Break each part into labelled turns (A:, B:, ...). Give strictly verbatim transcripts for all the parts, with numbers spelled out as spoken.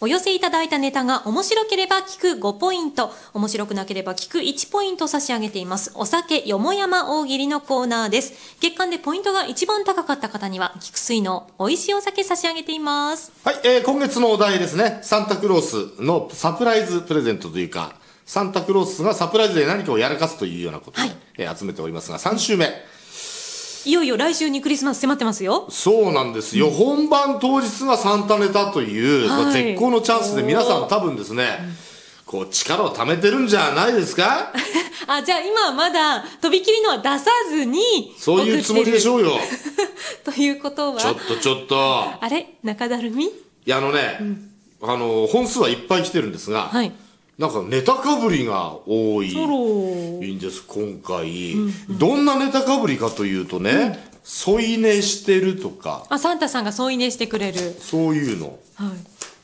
A: お寄せいただいたネタが面白ければ聞くごポイント、面白くなければ聞くいちポイント差し上げています。お酒よもやま大喜利のコーナーです。月間でポイントが一番高かった方には、菊水の美味しいお酒差し上げています。
B: はい、えー、今月のお題ですね。サンタクロースのサプライズプレゼントというか、サンタクロースがサプライズで何かをやらかすというようなことで、はいえー、集めておりますが、さん週目。
A: いよいよ来週にクリスマス迫ってますよ。
B: そうなんですよ、うん、本番当日がサンタネタという、はいまあ、絶好のチャンスで皆さん多分ですね、こう力を貯めてるんじゃないですか
A: あ、じゃあ今はまだとびきりのは出さずに
B: そういうつもりでしょうよ
A: ということは
B: ちょっとちょっと
A: あれ中だるみい
B: やあのね、うん、あの本数はいっぱい来てるんですが、はいなんかネタかぶりが多いんです今回、うんうん、どんなネタかぶりかというとね、うん、添い寝してるとか
A: あサンタさんが添い寝してくれる
B: そういうの、はい、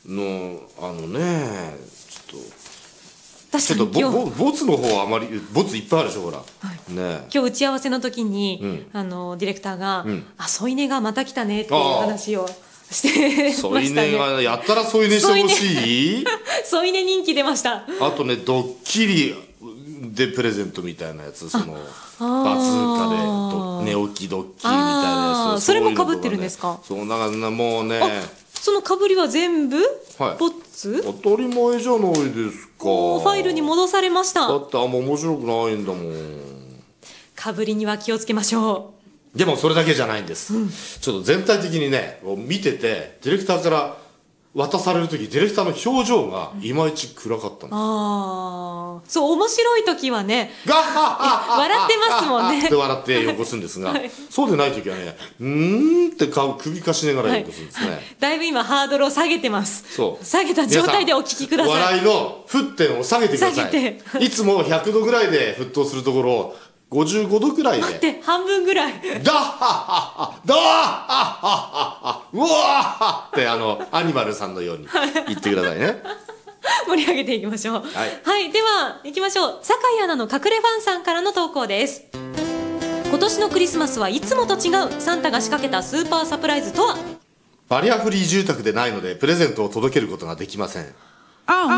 B: のあのねちょっと
A: 確かに
B: ちょっとボボツの方はあまりボツいっぱいあるでしょほら、はいね、
A: 今日打ち合わせの時に、うん、あのディレクターが、うん、あ添い寝がまた来たねっていう話をして
B: 添い寝がやったら添い寝してほしい
A: 添い寝人気出ました
B: あとねドッキリでプレゼントみたいなやつそのバズーカで寝起きドッキリみたいなやつ
A: それも被ってるんですか
B: そうなんかもうね
A: その被りは全部、はい、ボツ
B: 当たり前じゃないですか
A: ファイルに戻されました
B: だってあんま面白くないんだもん
A: 被りには気をつけましょう
B: でもそれだけじゃないんです、うん、ちょっと全体的にね見ててディレクターから渡される時ディレクターの表情がいまいち暗かったんです、うん、
A: ああそう面白い時はね笑ってますもんね
B: って笑ってよこすんですが、はい、そうでない時はねうーんって顔首かしながらよこすんですね、はい、
A: だいぶ今ハードルを下げてますそう下げた状態でお聞きください
B: 笑いの沸点を下げてくださいいつもひゃくどぐらいで沸騰するところをごじゅうごどくらいで
A: 待って半分ぐらい
B: ダッハッハッハダッハッハッハうわーってあのアニマルさんのように言ってくださいね
A: 盛り上げていきましょうはい、はい、では行きましょう酒井アナの隠れファンさんからの投稿です今年のクリスマスはいつもと違うサンタが仕掛けたスーパーサプライズとは
B: バリアフリー住宅でないのでプレゼントを届けることができません
A: Oh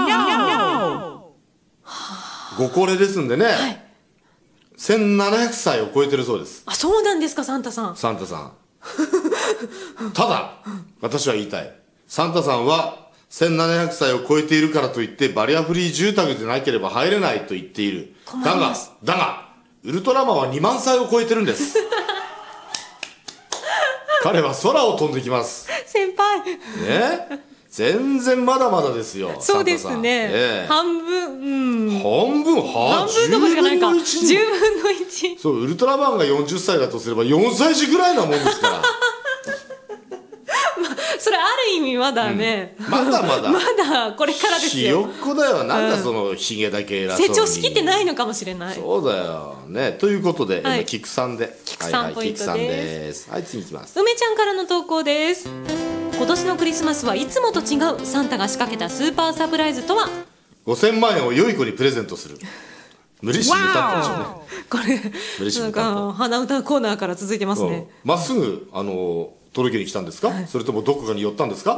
A: no
B: ご高齢ですんでね、はいせんななひゃくさいを超えてるそうです。
A: あ、そうなんですか、サンタさん。
B: サンタさん。ただ、私は言いたい。サンタさんはせんななひゃくさいを超えているからといってバリアフリー住宅でなければ入れないと言っている。だが、だが、ウルトラマンはにまんさいを超えてるんです。彼は空を飛んできます。
A: 先輩。
B: ね全然まだまだですよ。
A: そうですね。ええ、半分、うん。
B: 半分、は
A: 半分どころじゃないか。じゅうぶんのいち。
B: そう、ウルトラマンがよんじゅっさいだとすればよんさい児ぐらいなもんですから。まあ、
A: それある意味まだね。
B: うん、まだまだ。
A: まだこれからですよ。
B: ひよっこだよ。なんだそのヒゲだけ偉そうに。
A: 成長しきってないのかもしれない。
B: そうだよ。ね。ということで、はい、キクさんで。
A: キクさんポイントです。はい、
B: です。はい、次いきます。
A: 梅ちゃんからの投稿です。今年のクリスマスはいつもと違うサンタが仕掛けたスーパーサプライズとは
B: ごせんまんえんを良い子にプレゼントする無利子ネタってでしょうね
A: これ無利子なんか鼻歌コーナーから続いてますね
B: まっすぐあの届けに来たんですか、はい、それともどこかに寄ったんですか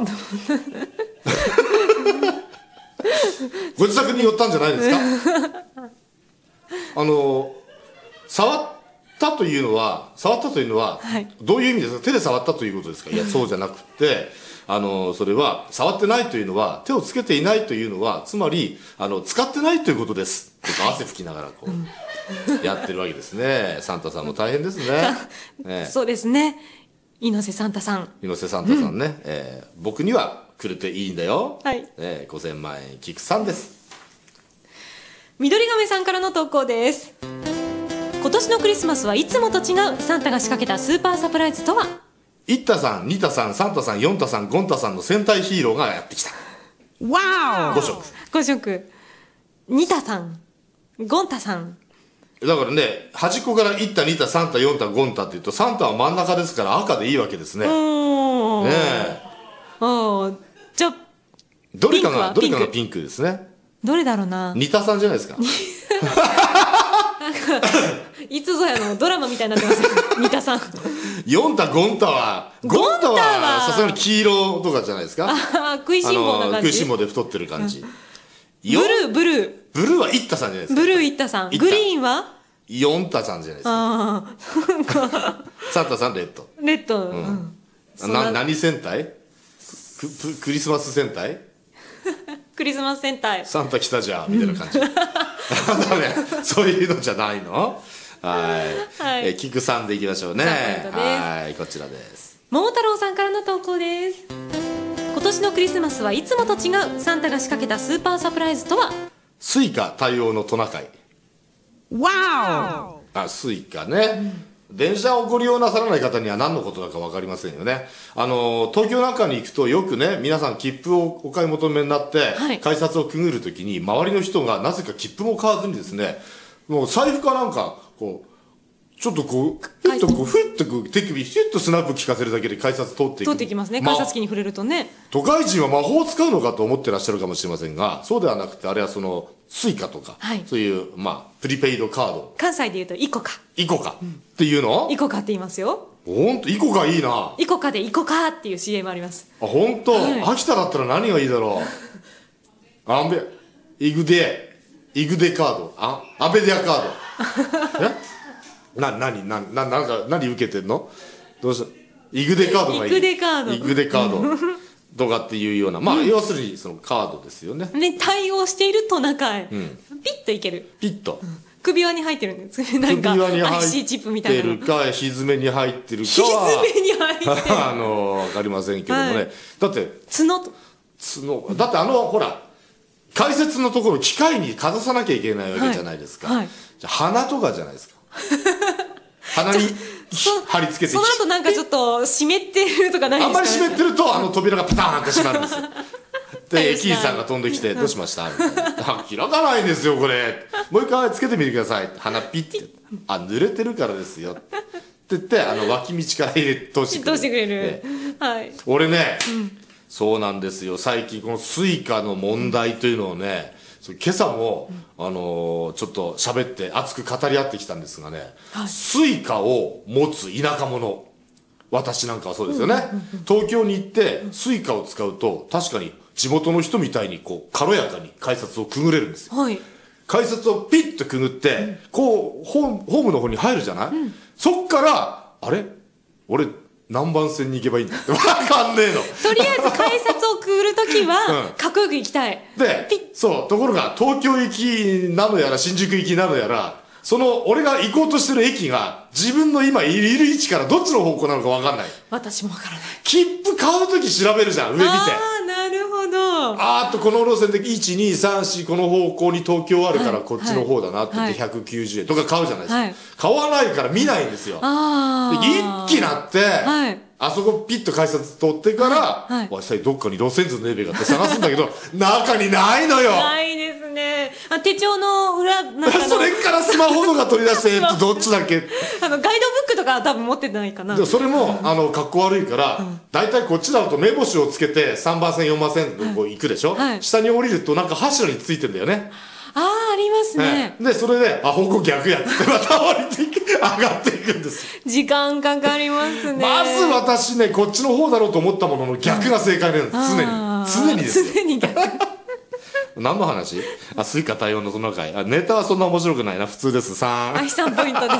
B: ご自宅に寄ったんじゃないですかあの触ったというのは触ったというのは、はい、どういう意味ですか手で触ったということですかいやそうじゃなくてあのそれは触ってないというのは手をつけていないというのはつまりあの使ってないということですとか汗拭きながらこうやってるわけですねサンタさんも大変ですね
A: ねそうですね猪瀬サンタさん
B: 猪瀬サンタさんね、うんえー、僕にはくれていいんだよ、
A: はい
B: えー、ごせんまんえんキクさんです
A: 緑亀さんからの投稿です今年のクリスマスはいつもと違うサンタが仕掛けたスーパーサプライズとはい
B: ったさん、にたさん、さんたさん、よんたさん、ごんたさんの戦隊ヒーローがやってきた
A: わ
B: おご色
A: ご色にたさん、ごんたさん
B: だからね端っこからいった、にた、さんた、よんた、ごんたっていうとさんたは真ん中ですから赤でいいわけですね
A: おー
B: ねえ
A: おじゃあ
B: どれかがどれかがピンクですね
A: どれだろうな
B: にたさんじゃないですか
A: いつぞやのドラマみたいになってますよ三田さん
B: ヨンタ、ゴンタは、ゴンタはさすがに黄色とかじゃないですか。
A: あ食いしん坊な感じ。
B: 食いしん坊で太ってる感じ。ブ
A: ルー、ブルー。
B: ブルーはイッタさんじゃないですか。
A: ブルーイッタさん。グリーンは
B: ヨンタさんじゃないですか。
A: ああ。
B: サンタさんレッド。
A: レッド。うん。
B: な、何戦隊ククリスマス戦隊
A: クリスマス戦隊。
B: サンタ来たじゃんみたいな感じ。ダメ。そういうのじゃないのはい。はい、え、キクさんでいきましょうね。はい、こちらです。
A: 桃太郎さんからの投稿です。今年のクリスマスはいつもと違うサンタが仕掛けたスーパーサプライズとは？
B: スイカ対応のトナカイ。わお。あ、スイカね。うん、電車をご利用なさらない方には何のことだか分かりませんよね。あの東京なんかに行くとよくね、皆さん切符をお買い求めになって、はい、改札をくぐるときに周りの人がなぜか切符も買わずにですね、もう財布かなんかこうちょっとこうふっとこうふっとこう手首ひゅっとスナップ効かせるだけで改札通っていく。
A: 通っていきますね。改札機に触れるとね。
B: 都会人は魔法を使うのかと思ってらっしゃるかもしれませんが、そうではなくて、あれはそのスイカとか、はい、そういうまあプリペイドカード。
A: 関西で言うとイコカ。
B: イコカ、うん、っていうの？
A: イコカって言いますよ。
B: ほんとイコカいいな。
A: イコカでイコカっていう シーエム あります。
B: あ、ほんと、はい、秋田だったら何がいいだろう。アンベイグデイグデカード、あアベデアカード。え？な、なに、な、な、なんか、何受けてんの？どうした？イグデカードがいい。
A: イグデカード。
B: イグデカードとかっていうような、まあ、要するにそのカードですよね。
A: ね、対応しているトナカイ。うん、ピッといける。
B: ピッと。
A: うん、首輪に入ってるんです。なんか、アイシー チップみたいな。
B: 首輪に入ってるか、ひずめに入ってるか
A: は。ひずめに入ってる。
B: あの、わかりませんけどもね。はい、だって、
A: 角と。
B: 角。だってあの、ほら、解説のところ機械にかざさなきゃいけないわけじゃないですか。はいはい、じゃ鼻とかじゃないですか。鼻に貼り付けて、
A: その後なんかちょっと湿ってるとかないですかね。
B: あんまり湿ってるとあの扉がパターンって閉まるんですよ。で駅員さんが飛んできて「どうしました?」みたいな「開かないんですよこれ、もう一回つけてみてください」鼻ピッて「あ濡れてるからですよ」って言ってあの脇道から入れ通してくれる。
A: 通してくれる、はい、
B: 俺ね、うん、そうなんですよ。最近このスイカの問題というのをね、今朝も、うん、あのー、ちょっと喋って熱く語り合ってきたんですがね、はい、スイカを持つ田舎者、私なんかはそうですよね、うんうんうん、東京に行ってスイカを使うと確かに地元の人みたいにこう軽やかに改札をくぐれるんですよ、はい、改札をピッとくぐって、うん、こうホームの方に入るじゃない、うん、そっからあれ俺何番線に行けばいいんだって分かんねえの。
A: とりあえず改札をくぐるときは、うん、かっこよく行きたい。
B: で、そう、ところが東京行きなのやら新宿行きなのやら、その俺が行こうとしてる駅が自分の今いる位置からどっちの方向なのか分かんない。
A: 私も分からない。
B: 切符買うとき調べるじゃん、上見て。
A: ああ、なるほど。
B: あーっとこの路線でいち、に、さん、よんこの方向に東京あるからこっちの方だなって言ってひゃくきゅうじゅうえんとか買うじゃないですか。はい、買わないから見ないんですよ。あで一気になって、はいあそこピッと改札通ってから、はいはい、さどっかに路線図のエベがあって探すんだけど、中にないのよ。
A: ないですね。あ手帳の裏、なんか
B: それからスマホとか取り出して、どっちだっけ
A: あの、ガイドブックとか多分持ってないかな。
B: それも、あの、格好悪いから、うん、大体こっちだと目星をつけてさんばん線、よんばん線でこう行くでしょ、はい、下に降りるとなんか柱についてんだよね。
A: ああ、ありますね。
B: で、それで、あ、方向逆やってまた降りていく、上がっていくんです。
A: 時間かかりますね。
B: まず私ね、こっちの方だろうと思ったものの逆が正解なんです。常に。常にですよ。
A: 常に逆。
B: 何の話あ、スイカ対応のその回。あ、ネタはそんな面白くないな。普通です。さん。
A: はい、さんポイントです。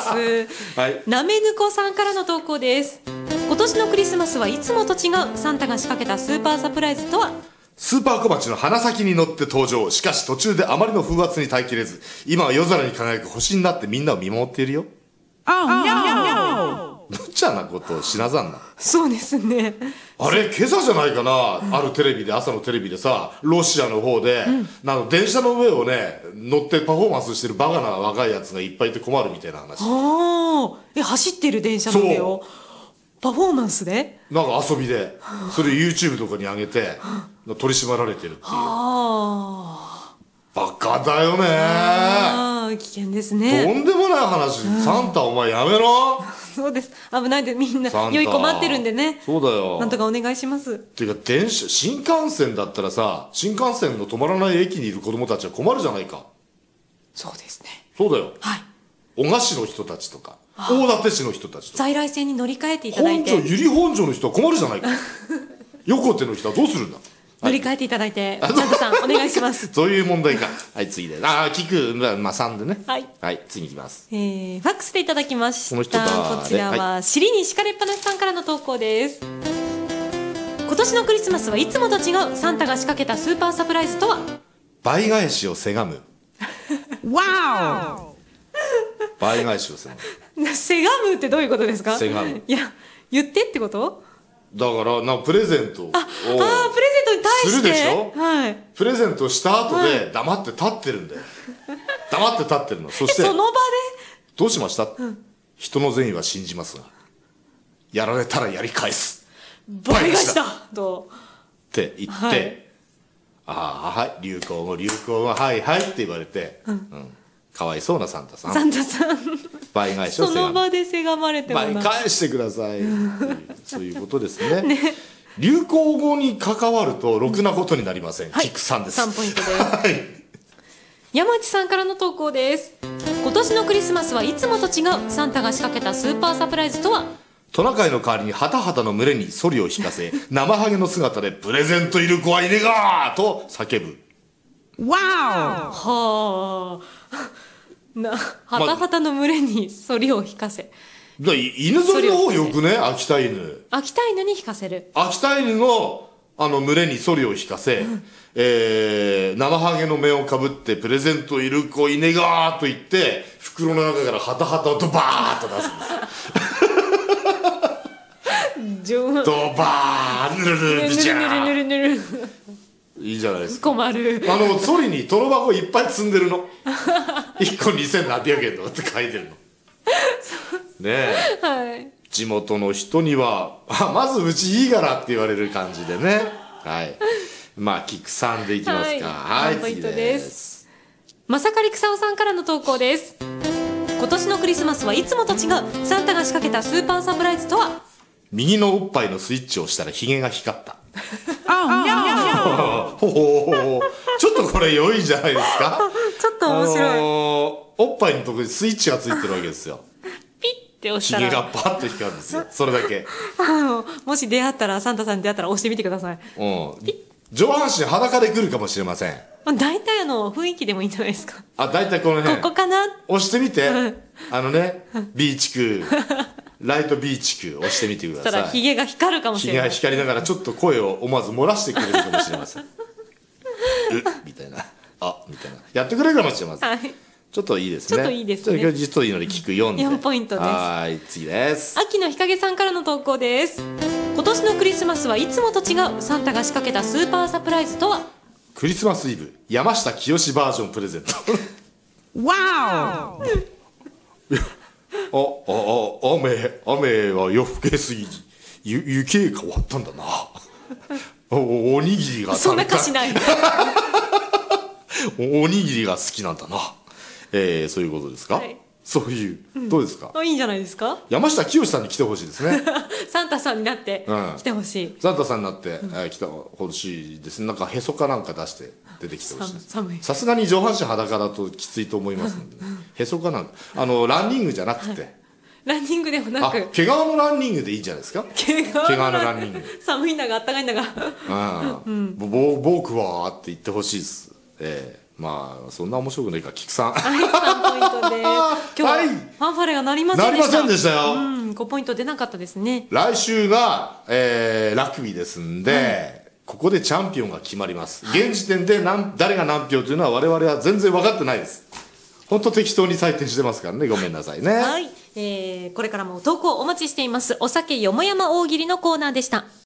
A: はい。なめぬこさんからの投稿です。今年のクリスマスはいつもと違うサンタが仕掛けたスーパーサプライズとは？
B: スーパー小鉢の鼻先に乗って登場。しかし途中であまりの風圧に耐えきれず、今は夜空に輝く星になってみんなを見守っているよ。ああ、無茶なことをしなさんな。
A: そうですね。
B: あれ、今朝じゃないかな、うん、あるテレビで、朝のテレビでさ、ロシアの方で、うん、なんか電車の上をね、乗ってパフォーマンスしてるバカな若いやつがいっぱいいて困るみたいな話。
A: ああ、え、走ってる電車の上をパフォーマンスで
B: なんか遊びで、それ YouTube とかに上げて、取り締まられてるっていう。あバカだよね
A: ああ、危険ですね。
B: とんでもない話、うん、サンタお前やめろ。
A: そうです。危ないでみんな、良い子待ってるんでね。
B: そうだよ。
A: なんとかお願いします。
B: っていうか、電車、新幹線だったらさ、新幹線の止まらない駅にいる子供たちは困るじゃないか。
A: そうですね。
B: そうだよ。はい。お菓子の人たちとか、 大館市の人たちと。
A: 在来線に乗り換えていただいて。
B: 本庄、由利本庄の人は困るじゃないか。横手の人はどうするんだ。
A: 乗り換えていただいて、サンタさん、お願いします。
B: そういう問題か。はい、次で。ああ、聞く、まあ、まあ、さんでね。
A: はい。
B: はい、次いきます。
A: えー、ファックスでいただきました。
B: この人だ
A: こちらは、
B: は
A: 尻に敷かれっぱなしさんからの投稿です。今年のクリスマスはいつもと違うサンタが仕掛けたスーパーサプライズとは？
B: 倍返しをせがむ。
A: わお
B: 倍返しをせがむ。
A: せがむってどういうことですか？
B: せがむ。
A: いや、言ってってこと？
B: だからなプレゼントを
A: ああプレゼントに対して
B: するでしょ、
A: はい、
B: プレゼントした後で黙って立ってるんだよ、黙って立ってるの。そして
A: その場で
B: どうしました、うん、人の善意は信じますがやられたらやり返す
A: 倍返しだと
B: って言って、はい、ああはい流行語流行語はいはいって言われて、うんうんかわいそうなサンタさん。
A: サンタさん。
B: 倍返しをせがむ。
A: その場でせがまれてもな。
B: 倍返してください。そういうことですね。ね。流行語に関わるとろくなことになりません。キックさんです。
A: さんポイントです。
B: はい。
A: 山内さんからの投稿です。今年のクリスマスはいつもと違うサンタが仕掛けたスーパーサプライズとは？
B: トナカイの代わりにハタハタの群れにソリを引かせ、生ハゲの姿でプレゼントいる子はいねがーと叫ぶ。
A: わーはあなはたはたの群れにソリを引かせ、
B: だ犬ぞりの方よくね。秋田犬
A: 秋田犬に引かせる。
B: 秋田犬のあの群れにソリを引かせ、うん、えー、生ハゲの面をかぶってプレゼントいる子いねがーと言って袋の中からハタハタをドバーッと出すんですよドバーぬるぬるビチャー
A: ぬるぬるぬる
B: いいじゃないですか。
A: 困る。
B: あのソリにトロ箱いっぱい積んでるのいっこにせんなんびゃくえんとかって書いてるのねえ、はい、地元の人にはあまずうちいいからって言われる感じでね。はい、まあキックさんでいきますか。はい、はい、次です。
A: まさかり草尾さんからの投稿です。今年のクリスマスはいつもと違うサンタが仕掛けたスーパーサプライズとは？
B: 右のおっぱいのスイッチを押したらヒゲが光った。
A: あ
B: ほほちょっとこれ良いじゃないですか。
A: ちょっと面白い、あのー、
B: おっぱいのところにスイッチがついてるわけですよ。
A: ピッて押したら
B: ヒゲがバッと光るんですよ。それだけ
A: あのもし出会ったらサンタさんに出会ったら押してみてください。
B: うん、上半身裸で来るかもしれません。
A: 大体あの雰囲気でもいいんじゃないですか。
B: あ、大体この辺
A: ここかな
B: 押してみてあのねビーチクライトビーチク押してみてください。そしたら
A: ヒゲが光るかもしれない。
B: ヒゲが光りながらちょっと声を思わず漏らしてくれるかもしれませんうみたいな、あみたいなやってくれるかもしれません、はい、ちょっといいですね。
A: ちょっといいですね。
B: ちょっと実といいので聞くよんで
A: よんポイントです。
B: はい次です。
A: 秋の日陰さんからの投稿です。今年のクリスマスはいつもと違うサンタが仕掛けたスーパーサプライズとは？
B: クリスマスイブ山下清バージョンプレゼント
A: わ
B: おあ、あ、雨、雨は夜更けすぎ、ゆ、雪へ変わったんだな。お、おにぎりが
A: そんな歌詞ない
B: お、おにぎりが好きなんだな。えー、そういうことですか、はい、そういう、うん、どうですか。
A: あ、いいんじゃないですか。
B: 山下清さんに来てほしいですね
A: サンタさんになって来てほしい、うん、
B: サンタさんになって、うん、えー、来てほしいですね。なんかへそかなんか出して出てきてほしいです。寒い。さすがに上半身裸だときついと思いますので、ね、へそかなんかあのランニングじゃなくて、はい、
A: ランニングでもなく
B: 毛皮のランニングでいいんじゃないですか。毛皮のランニング
A: 寒いんだがあったかいんだが
B: うん、ぼ僕はって言ってほしいです。えーまあそんな面白くないか。キクさん
A: はいさんポイントです今日はファンファレが鳴りませんでした。
B: 鳴りませんでしたよ、
A: うん、ごポイント出なかったですね。
B: 来週が、えー、ラグビーですんで、はい、ここでチャンピオンが決まります。現時点で何誰が何票というのは我々は全然分かってないです。本当適当に採点してますからね。ごめんなさいね。
A: はい、えー、これからも投稿お待ちしています。お酒よもやま大喜利のコーナーでした。